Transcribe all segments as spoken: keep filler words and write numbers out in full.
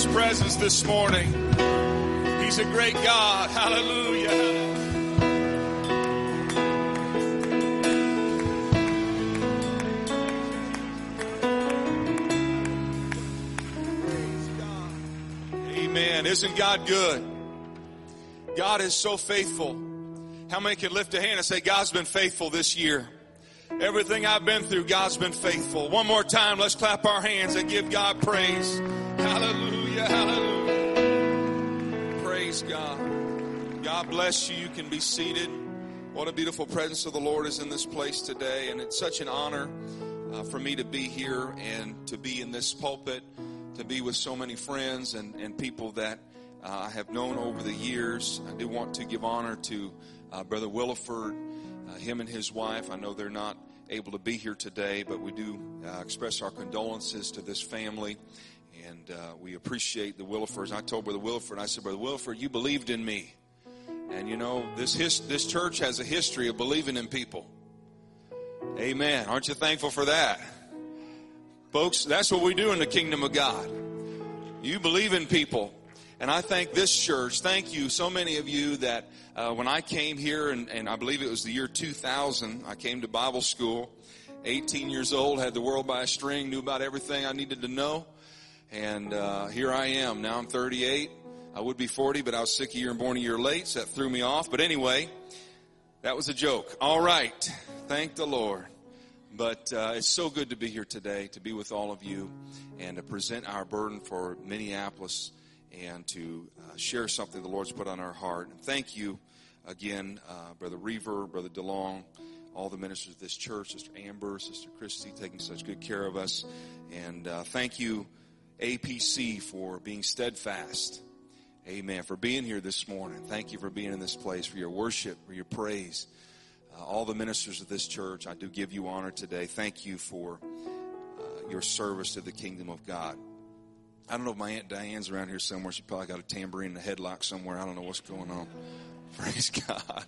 presence this morning. He's a great God. Hallelujah. Amen. Isn't God good? God is so faithful. How many can lift a hand and say, God's been faithful this year? Everything I've been through, God's been faithful. One more time, let's clap our hands and give God praise. Hallelujah, hallelujah. Praise God. God bless you. You can be seated. What a beautiful presence of the Lord is in this place today. And it's such an honor uh, for me to be here and to be in this pulpit, to be with so many friends and, and people that uh, I have known over the years. I do want to give honor to uh, Brother Williford, uh, him and his wife. I know they're not able to be here today, but we do uh, express our condolences to this family, and uh, we appreciate the Willifords. I told Brother Williford, I said, Brother Williford, you believed in me, and you know this his, this church has a history of believing in people. Amen. Aren't you thankful for that, folks? That's what we do in the kingdom of God. You believe in people. And I thank this church. Thank you, so many of you that uh, when I came here, and, and I believe it was the year two thousand, I came to Bible school, eighteen years old, had the world by a string, knew about everything I needed to know. And uh, here I am. Now I'm thirty-eight. I would be forty, but I was sick a year and born a year late, so that threw me off. But anyway, that was a joke. All right. Thank the Lord. But uh, it's so good to be here today, to be with all of you, and to present our burden for Minneapolis, and to uh, share something the Lord's put on our heart. And thank you again, uh, Brother Reaver, Brother DeLong, all the ministers of this church, Sister Amber, Sister Christy, taking such good care of us. And uh, thank you, A P C, for being steadfast. Amen. For being here this morning. Thank you for being in this place, for your worship, for your praise. Uh, all the ministers of this church, I do give you honor today. Thank you for uh, your service to the kingdom of God. I don't know if my Aunt Diane's around here somewhere. She probably got a tambourine and a headlock somewhere. I don't know what's going on. Praise God.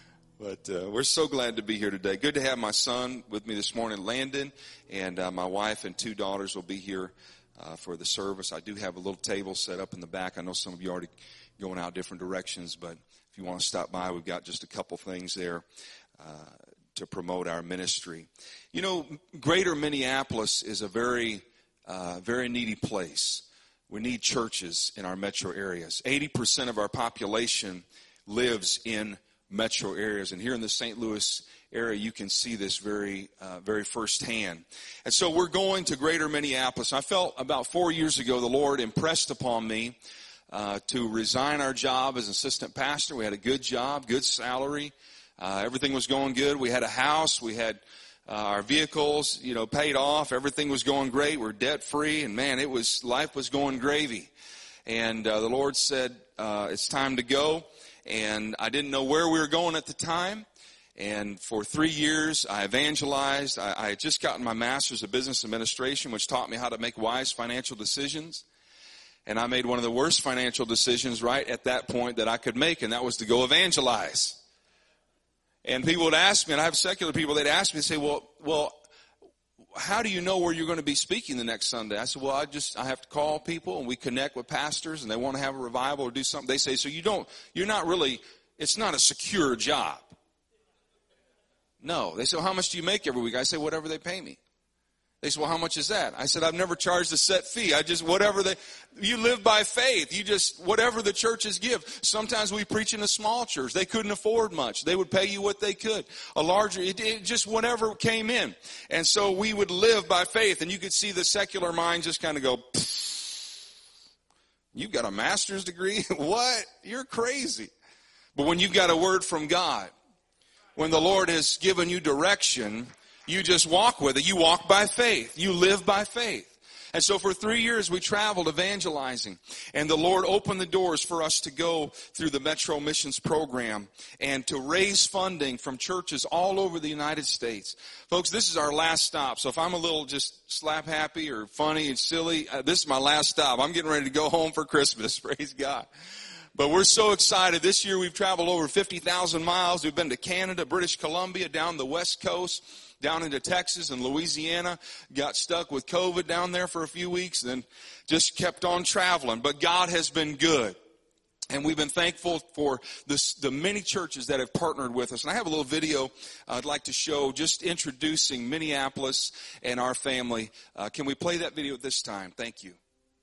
But uh, we're so glad to be here today. Good to have my son with me this morning, Landon, and uh, my wife and two daughters will be here uh, for the service. I do have a little table set up in the back. I know some of you are already going out different directions, but if you want to stop by, we've got just a couple things there uh, to promote our ministry. You know, Greater Minneapolis is a very, uh, very needy place. We need churches in our metro areas. eighty percent of our population lives in metro areas. And here in the Saint Louis area, you can see this very, uh, very firsthand. And so we're going to Greater Minneapolis. I felt about four years ago, the Lord impressed upon me uh, to resign our job as assistant pastor. We had a good job, good salary. Uh, everything was going good. We had a house. We had Uh, our vehicles, you know, paid off. Everything was going great. We're debt free. And man, it was, life was going gravy. And uh, the Lord said, uh, it's time to go. And I didn't know where we were going at the time. And for three years, I evangelized. I, I had just gotten my master's of business administration, which taught me how to make wise financial decisions. And I made one of the worst financial decisions right at that point that I could make, and that was to go evangelize. And people would ask me, and I have secular people, they'd ask me, they say, well, well, how do you know where you're going to be speaking the next Sunday? I said, well, I just, I have to call people, and we connect with pastors, and they want to have a revival or do something. They say, so you don't, you're not really, it's not a secure job. No. They say, well, how much do you make every week? I say, whatever they pay me. They said, well, how much is that? I said, I've never charged a set fee. I just, whatever they, you live by faith. You just, whatever the churches give. Sometimes we preach in a small church. They couldn't afford much. They would pay you what they could. A larger, it, it just whatever came in. And so we would live by faith. And you could see the secular mind just kind of go, you've got a master's degree? What? You're crazy. But when you've got a word from God, when the Lord has given you direction, you just walk with it. You walk by faith. You live by faith. And so for three years we traveled evangelizing. And the Lord opened the doors for us to go through the Metro Missions Program and to raise funding from churches all over the United States. Folks, this is our last stop. So if I'm a little just slap happy or funny and silly, uh, this is my last stop. I'm getting ready to go home for Christmas. Praise God. But we're so excited. This year we've traveled over fifty thousand miles. We've been to Canada, British Columbia, down the West Coast, down into Texas and Louisiana. Got stuck with COVID down there for a few weeks, then just kept on traveling. But God has been good. And we've been thankful for this, the many churches that have partnered with us. And I have a little video I'd like to show just introducing Minneapolis and our family. Uh, can we play that video at this time? Thank you.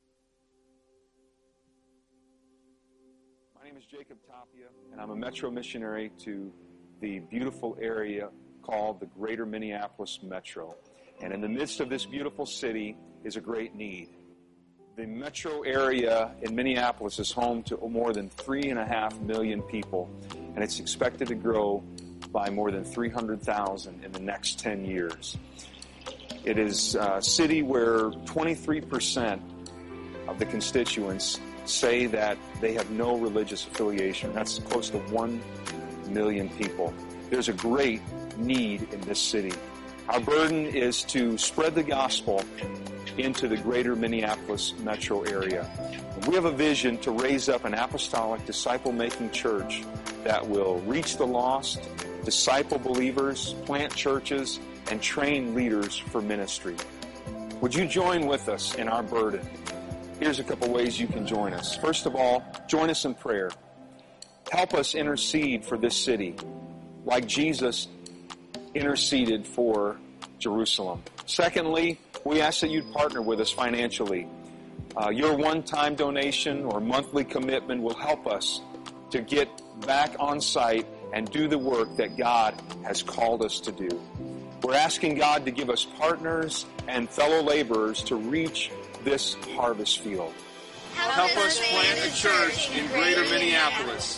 My name is Jacob Tapia, and I'm a Metro missionary to the beautiful area called the Greater Minneapolis Metro. And in the midst of this beautiful city is a great need. The metro area in Minneapolis is home to more than three and a half million people, and it's expected to grow by more than three hundred thousand in the next ten years. It is a city where twenty-three percent of the constituents say that they have no religious affiliation. That's close to one million people. There's a great need in this city. Our burden is to spread the gospel into the greater Minneapolis metro area. We have a vision to raise up an apostolic, disciple-making church that will reach the lost, disciple believers, plant churches, and train leaders for ministry. Would you join with us in our burden? Here's a couple ways you can join us. First of all, join us in prayer. Help us intercede for this city, like Jesus interceded for Jerusalem. Secondly, we ask that you'd partner with us financially. Uh, your one-time donation or monthly commitment will help us to get back on site and do the work that God has called us to do. We're asking God to give us partners and fellow laborers to reach this harvest field. Help, Help us plant a church in Greater Minneapolis.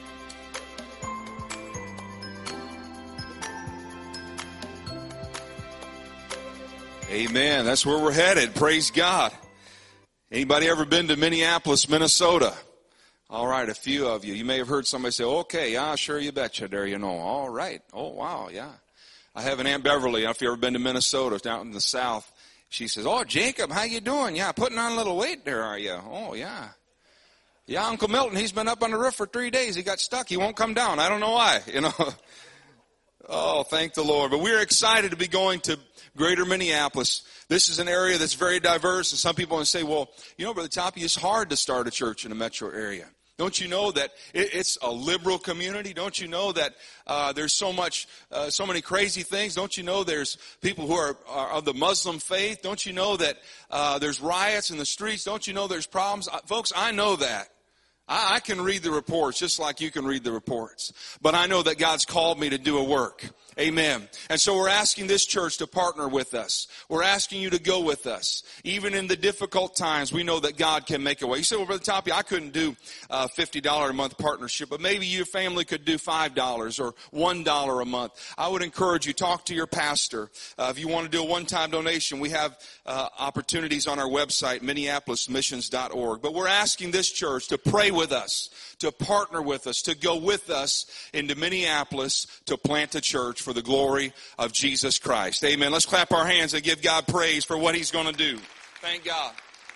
Amen. That's where we're headed. Praise God. Anybody ever been to Minneapolis, Minnesota? All right, a few of you. You may have heard somebody say, okay, yeah, sure, you betcha. There you know. All right. Oh, wow, yeah. I have an Aunt Beverly. If you've ever been to Minnesota, down in the south, she says, oh, Jacob, how you doing? Yeah, putting on a little weight there, are you? Oh, yeah. Yeah, Uncle Milton, he's been up on the roof for three days. He got stuck. He won't come down. I don't know why, you know. Oh, thank the Lord. But we're excited to be going to Greater Minneapolis. This is an area that's very diverse, and some people want to say, well, you know, Brother Toppy, it's hard to start a church in a metro area. Don't you know that it's a liberal community? Don't you know that uh, there's so much, uh, so many crazy things? Don't you know there's people who are, are of the Muslim faith? Don't you know that uh, there's riots in the streets? Don't you know there's problems? Uh, folks, I know that. I, I can read the reports just like you can read the reports. But I know that God's called me to do a work. Amen. And so we're asking this church to partner with us. We're asking you to go with us. Even in the difficult times, we know that God can make a way. You say, well, Brother Toppy, I couldn't do a fifty dollars a month partnership, but maybe your family could do five dollars or one dollar a month. I would encourage you, talk to your pastor. Uh, if you want to do a one-time donation, we have uh, opportunities on our website, minneapolis missions dot org. But we're asking this church to pray with us, to partner with us, to go with us into Minneapolis to plant a church for the glory of Jesus Christ. Amen. Let's clap our hands and give God praise for what He's going to do. Thank God.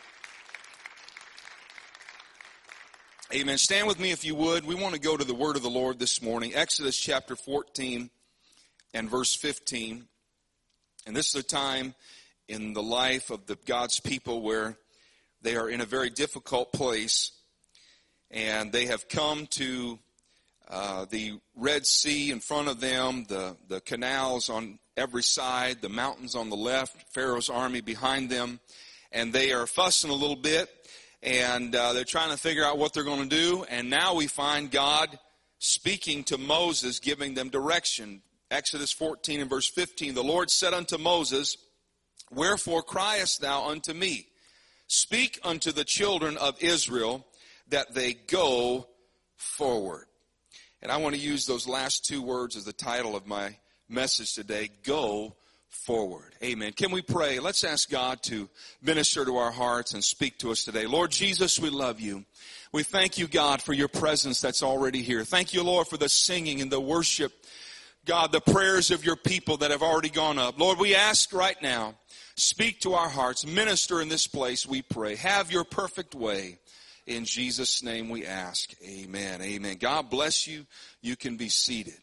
Amen. Stand with me if you would. We want to go to the word of the Lord this morning. Exodus chapter fourteen and verse fifteen. And this is a time in the life of the God's people where they are in a very difficult place. And they have come to uh, the Red Sea in front of them, the, the canals on every side, the mountains on the left, Pharaoh's army behind them. And they are fussing a little bit, and uh, they're trying to figure out what they're going to do. And now we find God speaking to Moses, giving them direction. Exodus fourteen and verse fifteen, the Lord said unto Moses, wherefore criest thou unto me? Speak unto the children of Israel, that they go forward. And I want to use those last two words as the title of my message today, go forward. Amen. Can we pray? Let's ask God to minister to our hearts and speak to us today. Lord Jesus, we love you. We thank you, God, for your presence that's already here. Thank you, Lord, for the singing and the worship. God, the prayers of your people that have already gone up. Lord, we ask right now, speak to our hearts. Minister in this place, we pray. Have your perfect way. In Jesus' name we ask. Amen. Amen. God bless you. You can be seated.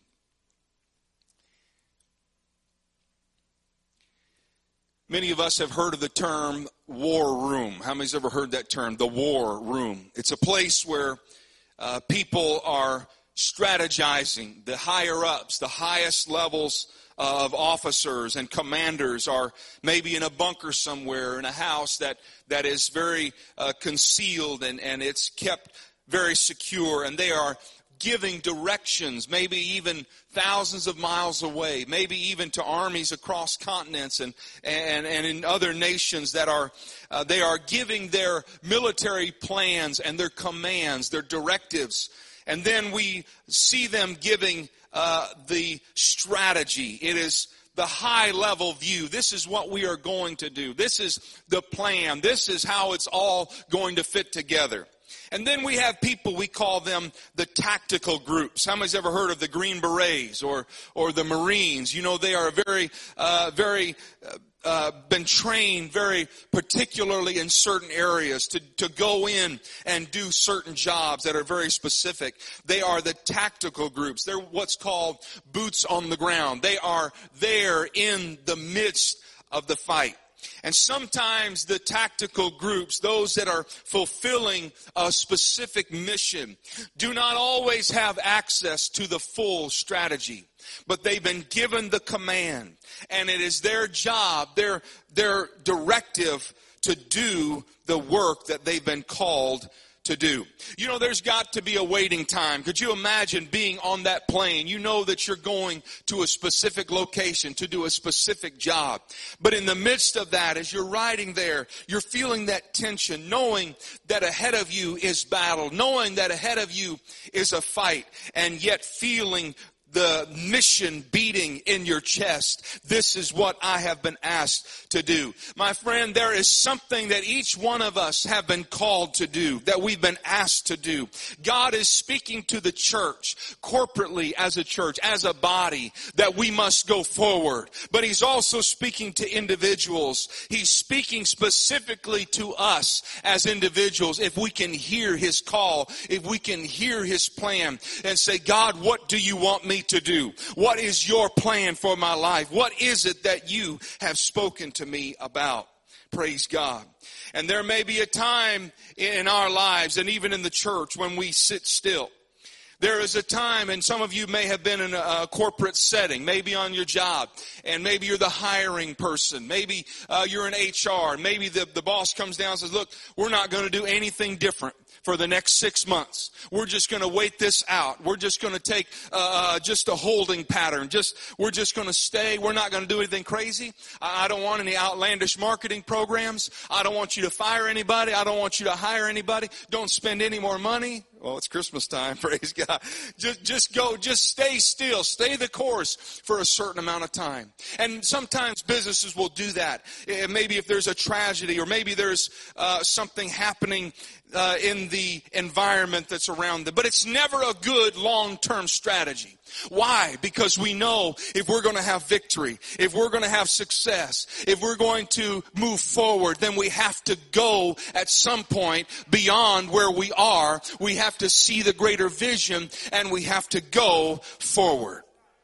Many of us have heard of the term war room. How many's ever heard that term, the war room? It's a place where uh, people are strategizing. The higher ups, the highest levels of officers and commanders are maybe in a bunker somewhere in a house that, that is very uh, concealed and, and it's kept very secure, and they are giving directions, maybe even thousands of miles away, maybe even to armies across continents and and, and in other nations that are, uh, they are giving their military plans and their commands, their directives. And then we see them giving uh, the strategy. It is the high level view. This is what we are going to do. This is the plan. This is how it's all going to fit together. And then we have people, we call them the tactical groups. How many's ever heard of the Green Berets or or the Marines? You know, they are very, uh, very, uh, uh, been trained very particularly in certain areas to, to go in and do certain jobs that are very specific. They are the tactical groups. They're what's called boots on the ground. They are there in the midst of the fight. And sometimes the tactical groups, those that are fulfilling a specific mission, do not always have access to the full strategy. But they've been given the command, and it is their job, their, their directive to do the work that they've been called to do. You know, there's got to be a waiting time. Could you imagine being on that plane? You know that you're going to a specific location to do a specific job. But in the midst of that, as you're riding there, you're feeling that tension, knowing that ahead of you is battle, knowing that ahead of you is a fight, and yet feeling the mission beating in your chest. This is what I have been asked to do. My friend, there is something that each one of us have been called to do, that we've been asked to do. God is speaking to the church, corporately as a church, as a body, that we must go forward. But He's also speaking to individuals. He's speaking specifically to us as individuals. If we can hear His call, if we can hear His plan and say, God, what do you want me to do? What is your plan for my life? What is it that you have spoken to me about? Praise God. And there may be a time in our lives and even in the church when we sit still. There is a time, and some of you may have been in a, a corporate setting, maybe on your job, and maybe you're the hiring person, maybe uh, you're in H R, and maybe the, the boss comes down and says, look, we're not going to do anything different for the next six months. We're just going to wait this out. We're just going to take uh, just a holding pattern. Just We're just going to stay. We're not going to do anything crazy. I, I don't want any outlandish marketing programs. I don't want you to fire anybody. I don't want you to hire anybody. Don't spend any more money. Well, it's Christmas time, praise God. Just, just go, just stay still. Stay the course for a certain amount of time. And sometimes businesses will do that. Maybe if there's a tragedy or maybe there's uh, something happening uh, in the environment that's around them. But it's never a good long-term strategy. Why? Because we know if we're going to have victory, if we're going to have success, if we're going to move forward, then we have to go at some point beyond where we are. We have to see the greater vision, and we have to go forward.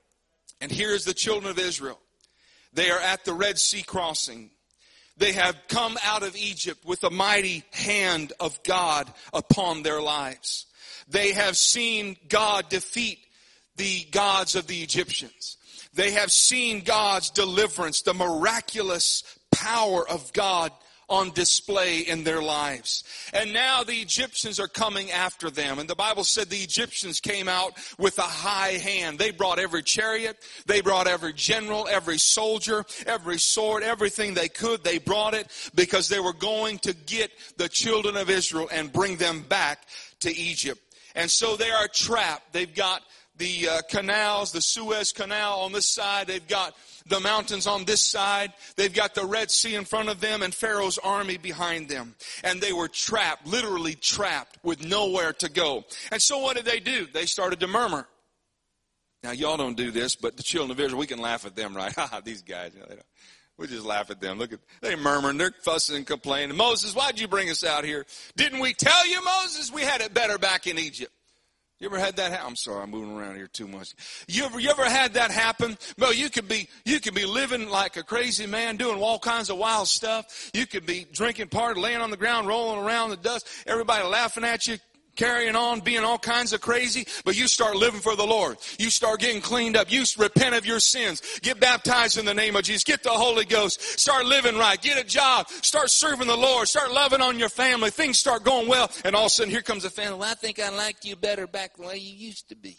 And here's the children of Israel. They are at the Red Sea crossing. They have come out of Egypt with the mighty hand of God upon their lives. They have seen God defeat the gods of the Egyptians. They have seen God's deliverance, the miraculous power of God on display in their lives. And now the Egyptians are coming after them. And the Bible said the Egyptians came out with a high hand. They brought every chariot. They brought every general, every soldier, every sword, everything they could. They brought it because they were going to get the children of Israel and bring them back to Egypt. And so they are trapped. They've got the uh, canals, the Suez Canal on this side. They've got the mountains on this side. They've got the Red Sea in front of them and Pharaoh's army behind them. And they were trapped, literally trapped with nowhere to go. And so what did they do? They started to murmur. Now, y'all don't do this, but the children of Israel, we can laugh at them, right? Ha, these guys, you know, they don't. We just laugh at them. Look at, they murmuring, they're fussing and complaining. Moses, why'd you bring us out here? Didn't we tell you, Moses, we had it better back in Egypt? You ever had that happen? I'm sorry, I'm moving around here too much. You ever, you ever had that happen? Well, you could be, you could be living like a crazy man, doing all kinds of wild stuff. You could be drinking, partying, laying on the ground, rolling around in the dust. Everybody laughing at you, carrying on, being all kinds of crazy, but you start living for the Lord. You start getting cleaned up. You repent of your sins. Get baptized in the name of Jesus. Get the Holy Ghost. Start living right. Get a job. Start serving the Lord. Start loving on your family. Things start going well, and all of a sudden here comes a family. Well, I think I liked you better back the way you used to be.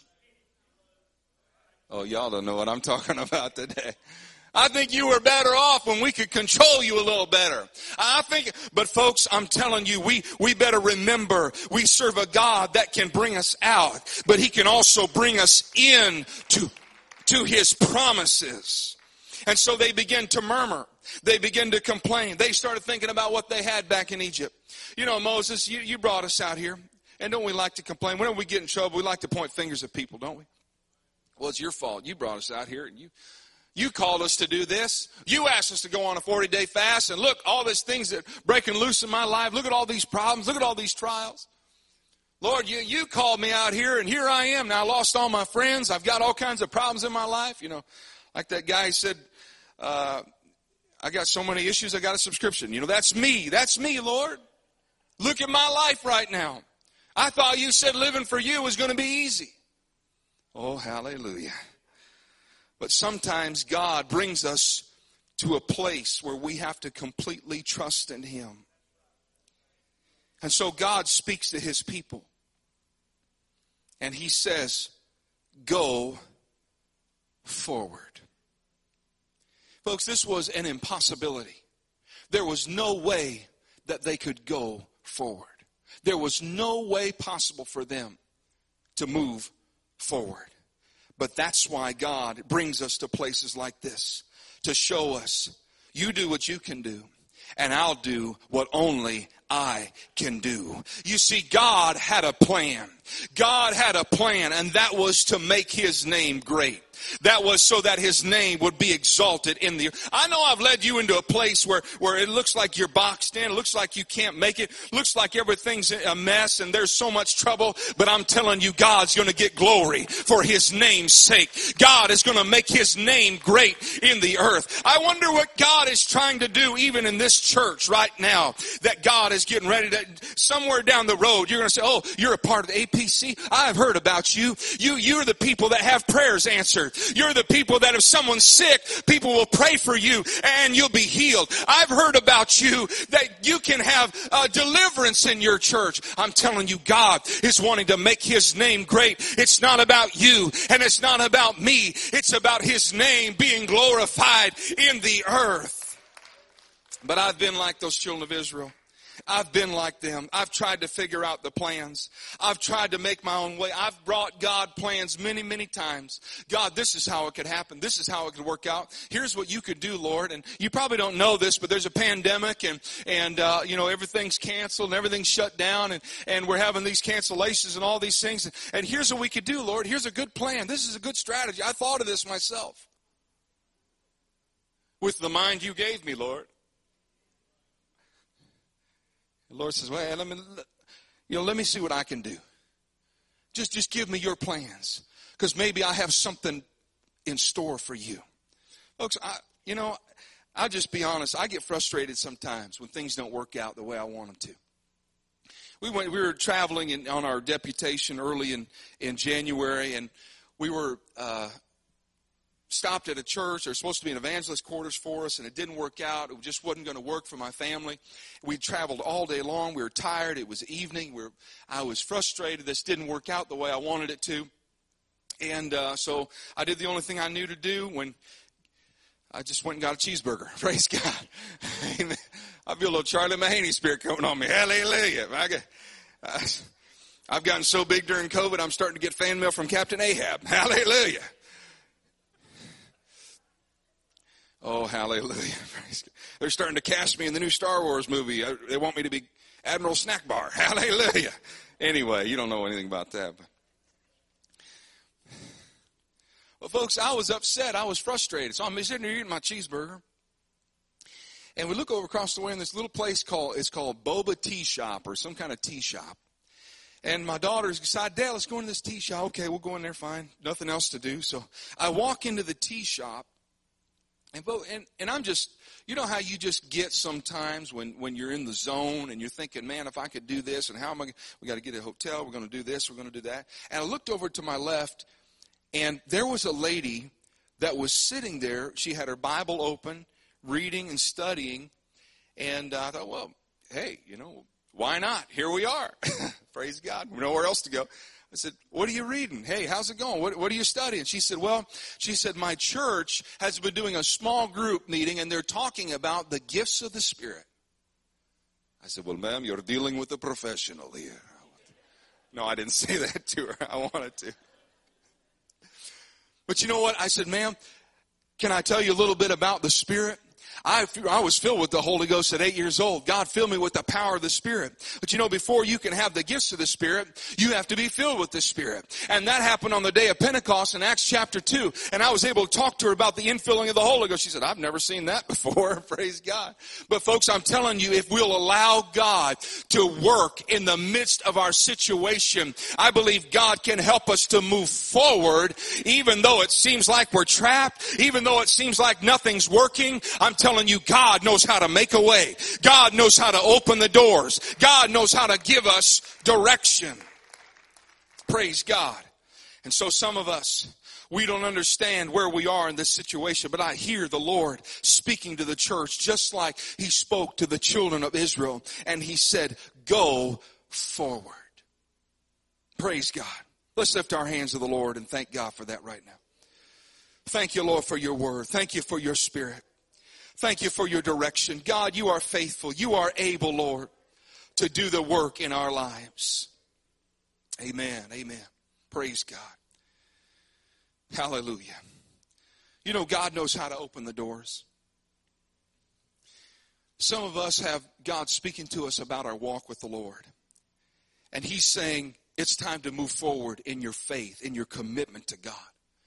Oh, y'all don't know what I'm talking about today. I think you were better off when we could control you a little better. I think, but folks, I'm telling you, we, we better remember we serve a God that can bring us out, but he can also bring us in to, to his promises. And so they begin to murmur. They begin to complain. They started thinking about what they had back in Egypt. You know, Moses, you, you brought us out here. And don't we like to complain? Whenever we get in trouble, we like to point fingers at people, don't we? Well, it's your fault. You brought us out here, and you... You called us to do this. You asked us to go on a forty-day fast. And look, all these things that are breaking loose in my life. Look at all these problems. Look at all these trials. Lord, you, you called me out here, and here I am. Now I lost all my friends. I've got all kinds of problems in my life. You know, like that guy said, uh, I got so many issues, I got a subscription. You know, that's me. That's me, Lord. Look at my life right now. I thought you said living for you was going to be easy. Oh, hallelujah. But sometimes God brings us to a place where we have to completely trust in him. And so God speaks to his people. And he says, go forward. Folks, this was an impossibility. There was no way that they could go forward. There was no way possible for them to move forward. But that's why God brings us to places like this, to show us, you do what you can do, and I'll do what only I can do. You see, God had a plan. God had a plan, and that was to make his name great. That was so that his name would be exalted in the earth. I know I've led you into a place where, where it looks like you're boxed in. It looks like you can't make it. Looks like everything's a mess and there's so much trouble. But I'm telling you, God's going to get glory for his name's sake. God is going to make his name great in the earth. I wonder what God is trying to do even in this church right now, that God is getting ready to, somewhere down the road, you're going to say, oh, you're a part of the A P C? I've heard about you. You, you're the people that have prayers answered. You're the people that if someone's sick, people will pray for you and you'll be healed. I've heard about you that you can have uh, deliverance in your church. I'm telling you, God is wanting to make his name great. It's not about you and it's not about me. It's about his name being glorified in the earth. But I've been like those children of Israel. I've been like them. I've tried to figure out the plans. I've tried to make my own way. I've brought God plans many, many times. God, this is how it could happen. This is how it could work out. Here's what you could do, Lord. And you probably don't know this, but there's a pandemic and, and uh, you know, everything's canceled and everything's shut down. And, and we're having these cancellations and all these things. And here's what we could do, Lord. Here's a good plan. This is a good strategy. I thought of this myself. With the mind you gave me, Lord. The Lord says, well, let me, you know, let me see what I can do. Just, just give me your plans, because maybe I have something in store for you. Folks, I, you know, I'll just be honest. I get frustrated sometimes when things don't work out the way I want them to. We went, we were traveling in, on our deputation early in, in January, and we were uh, stopped at a church. There was supposed to be an evangelist quarters for us, and it didn't work out. It just wasn't going to work for my family. We traveled all day long. We were tired. It was evening. We were, I was frustrated. This didn't work out the way I wanted it to. And uh, so I did the only thing I knew to do when I just went and got a cheeseburger. Praise God. Amen. I feel a little Charlie Mahaney spirit coming on me. Hallelujah. I got, I, I've gotten so big during COVID, I'm starting to get fan mail from Captain Ahab. Hallelujah. Oh, hallelujah. They're starting to cast me in the new Star Wars movie. They want me to be Admiral Snack Bar. Hallelujah. Anyway, you don't know anything about that. But. Well, folks, I was upset. I was frustrated. So I'm sitting there eating my cheeseburger. And we look over across the way in this little place called, it's called Boba Tea Shop or some kind of tea shop. And my daughters decide, Dad, let's go into this tea shop. Okay, we'll go in there, fine. Nothing else to do. So I walk into the tea shop, and and, and I'm just, you know how you just get sometimes when, when you're in the zone and you're thinking, man, if I could do this, and how am I, we got to get a hotel, we're going to do this, we're going to do that. And I looked over to my left, and there was a lady that was sitting there. She had her Bible open, reading and studying. And uh, I thought, well, hey, you know, why not? Here we are. Praise God. Nowhere else to go. I said, what are you reading? Hey, how's it going? What, what are you studying? She said, well, she said, my church has been doing a small group meeting, and they're talking about the gifts of the Spirit. I said, well, ma'am, you're dealing with a professional here. No, I didn't say that to her. I wanted to. But you know what? I said, ma'am, can I tell you a little bit about the Spirit? I, I was filled with the Holy Ghost at eight years old. God filled me with the power of the Spirit. But you know, before you can have the gifts of the Spirit, you have to be filled with the Spirit. And that happened on the day of Pentecost in Acts chapter two. And I was able to talk to her about the infilling of the Holy Ghost. She said, I've never seen that before. Praise God. But folks, I'm telling you, if we'll allow God to work in the midst of our situation, I believe God can help us to move forward, even though it seems like we're trapped, even though it seems like nothing's working. I'm telling telling you, God knows how to make a way. God knows how to open the doors. God knows how to give us direction. Praise God. And so some of us, we don't understand where we are in this situation, but I hear the Lord speaking to the church just like he spoke to the children of Israel. And he said, go forward. Praise God. Let's lift our hands to the Lord and thank God for that right now. Thank you, Lord, for your word. Thank you for your Spirit. Thank you for your direction. God, you are faithful. You are able, Lord, to do the work in our lives. Amen. Amen. Praise God. Hallelujah. You know, God knows how to open the doors. Some of us have God speaking to us about our walk with the Lord. And he's saying, it's time to move forward in your faith, in your commitment to God.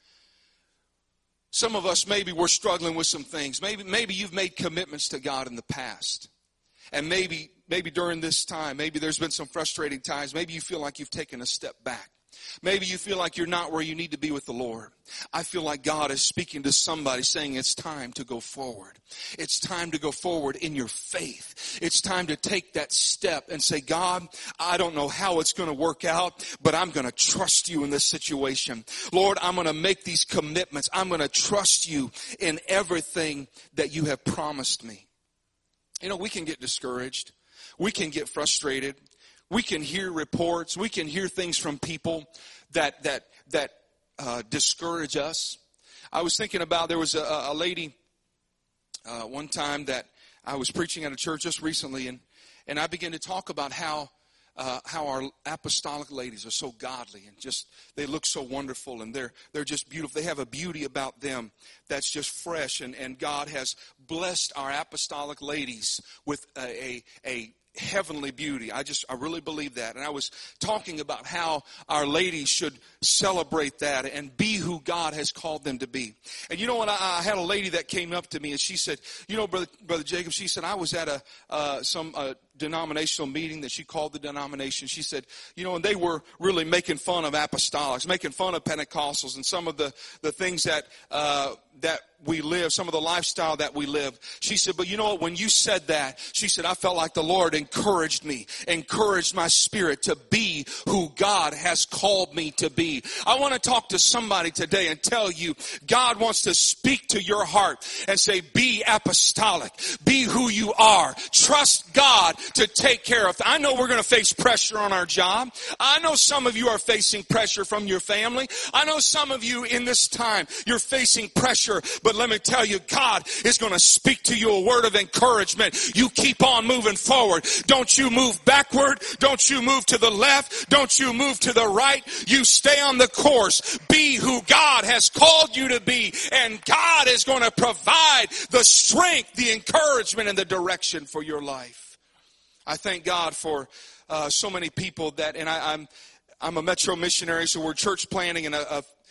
Some of us, maybe we're struggling with some things. Maybe, maybe you've made commitments to God in the past. And maybe, maybe during this time, maybe there's been some frustrating times. Maybe you feel like you've taken a step back. Maybe you feel like you're not where you need to be with the Lord. I feel like God is speaking to somebody saying it's time to go forward. It's time to go forward in your faith. It's time to take that step and say, God, I don't know how it's going to work out, but I'm going to trust you in this situation. Lord, I'm going to make these commitments. I'm going to trust you in everything that you have promised me. You know, we can get discouraged. We can get frustrated. We can hear reports. We can hear things from people that that that uh, discourage us. I was thinking about, there was a, a lady uh, one time that I was preaching at a church just recently, and, and I began to talk about how uh, how our apostolic ladies are so godly and just they look so wonderful, and they're they're just beautiful. They have a beauty about them that's just fresh, and, and God has blessed our apostolic ladies with a a, a heavenly beauty. I just, I really believe that. And I was talking about how our ladies should celebrate that and be who God has called them to be. And you know what? I, I had a lady that came up to me and she said, you know, Brother, Brother Jacob, she said, I was at a, uh, some, uh, denominational meeting that she called the denomination. She said, you know, and they were really making fun of apostolics, making fun of Pentecostals and some of the, the things that, uh, that we live, some of the lifestyle that we live. She said, but you know what, when you said that, she said, I felt like the Lord encouraged me, encouraged my spirit to be who God has called me to be. I want to talk to somebody today and tell you, God wants to speak to your heart and say, be apostolic, be who you are. Trust God to take care of. I know we're going to face pressure on our job. I know some of you are facing pressure from your family. I know some of you in this time, you're facing pressure, but let me tell you, God is going to speak to you a word of encouragement. You keep on moving forward. Don't you move backward. Don't you move to the left. Don't you move to the right. You stay on the course. Be who God has called you to be, and God is going to provide the strength, the encouragement, and the direction for your life. I thank God for uh, so many people that, and I, I'm I'm a Metro missionary, so we're church planting in a, a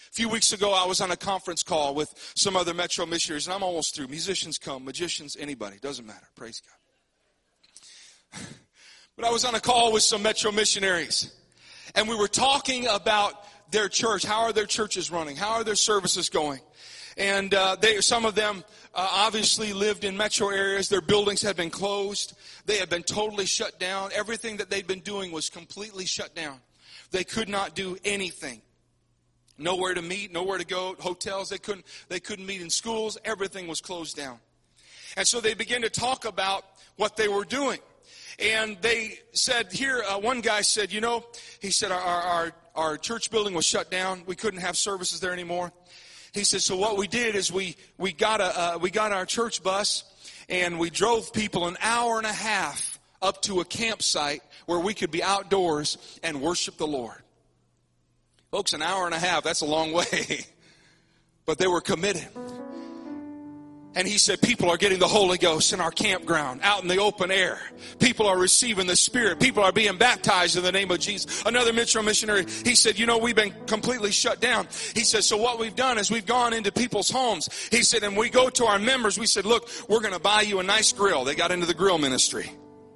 A few weeks ago, I was on a conference call with some other Metro missionaries, and I'm almost through. Musicians come, magicians, anybody. Doesn't matter. Praise God. But I was on a call with some Metro missionaries, and we were talking about their church. How are their churches running? How are their services going? And uh, they, some of them uh, obviously lived in metro areas. Their buildings had been closed. They had been totally shut down. Everything that they'd been doing was completely shut down. They could not do anything. Nowhere to meet, nowhere to go. Hotels, they couldn't, they couldn't meet in schools. Everything was closed down. And so they began to talk about what they were doing. And they said here, uh, one guy said, you know, he said our, our, our church building was shut down. We couldn't have services there anymore. He said, so what we did is we, we got a, uh, we got our church bus and we drove people an hour and a half up to a campsite where we could be outdoors and worship the Lord. Folks, an hour and a half, that's a long way. But they were committed. And he said, people are getting the Holy Ghost in our campground, out in the open air. People are receiving the Spirit. People are being baptized in the name of Jesus. Another Metro missionary, he said, you know, we've been completely shut down. He said, so what we've done is we've gone into people's homes. He said, and we go to our members. We said, look, we're going to buy you a nice grill. They got into the grill ministry.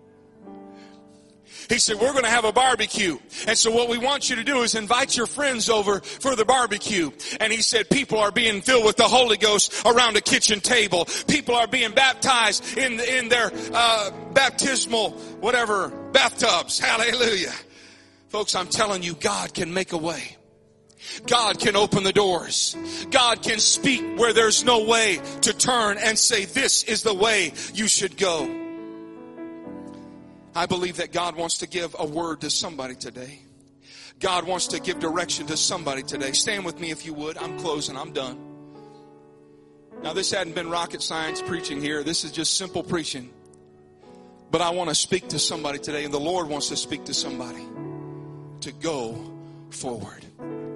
He said, we're going to have a barbecue. And so what we want you to do is invite your friends over for the barbecue. And he said, people are being filled with the Holy Ghost around a kitchen table. People are being baptized in, in their uh, baptismal, whatever, bathtubs. Hallelujah. Folks, I'm telling you, God can make a way. God can open the doors. God can speak where there's no way to turn and say, this is the way you should go. I believe that God wants to give a word to somebody today. God wants to give direction to somebody today. Stand with me if you would. I'm closing. I'm done. Now, this hadn't been rocket science preaching here. This is just simple preaching. But I want to speak to somebody today, and the Lord wants to speak to somebody to go forward.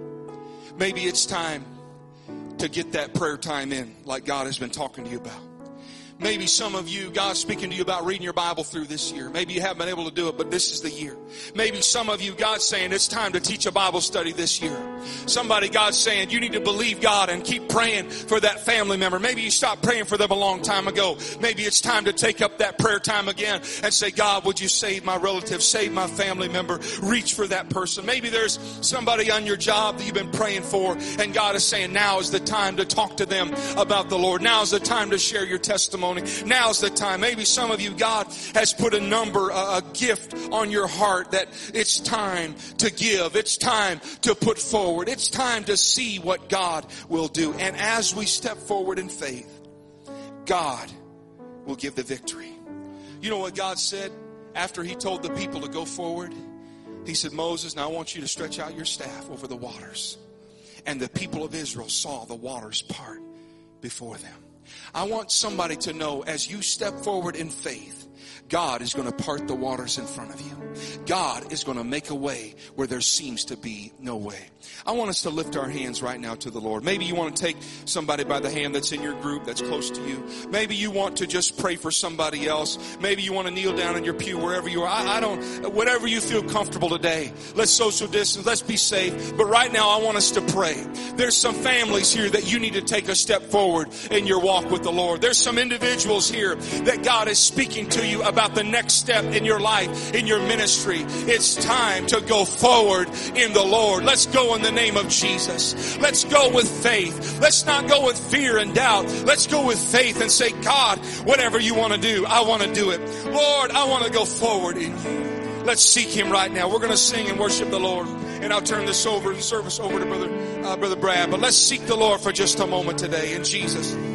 Maybe it's time to get that prayer time in like God has been talking to you about. Maybe some of you, God's speaking to you about reading your Bible through this year. Maybe you haven't been able to do it, but this is the year. Maybe some of you, God's saying it's time to teach a Bible study this year. Somebody, God's saying you need to believe God and keep praying for that family member. Maybe you stopped praying for them a long time ago. Maybe it's time to take up that prayer time again and say, God, would you save my relative, save my family member, reach for that person. Maybe there's somebody on your job that you've been praying for, and God is saying now is the time to talk to them about the Lord. Now is the time to share your testimony. Now's the time. Maybe some of you, God has put a number, a, a gift on your heart that it's time to give. It's time to put forward. It's time to see what God will do. And as we step forward in faith, God will give the victory. You know what God said after he told the people to go forward? He said, Moses, now I want you to stretch out your staff over the waters. And the people of Israel saw the waters part before them. I want somebody to know as you step forward in faith, God is going to part the waters in front of you. God is going to make a way where there seems to be no way. I want us to lift our hands right now to the Lord. Maybe you want to take somebody by the hand that's in your group, that's close to you. Maybe you want to just pray for somebody else. Maybe you want to kneel down in your pew wherever you are. I, I don't, whatever you feel comfortable today. Let's social distance. Let's be safe. But right now I want us to pray. There's some families here that you need to take a step forward in your walk with the Lord. There's some individuals here that God is speaking to you about the next step in your life, in your ministry. It's time to go forward in the Lord. Let's go in the name of Jesus. Let's go with faith. Let's not go with fear and doubt. Let's go with faith and say, God, whatever you want to do, I want to do it. Lord, I want to go forward in you. Let's seek him right now. We're going to sing and worship the Lord. And I'll turn this over, the service over to Brother, uh, Brother Brad. But let's seek the Lord for just a moment today in Jesus.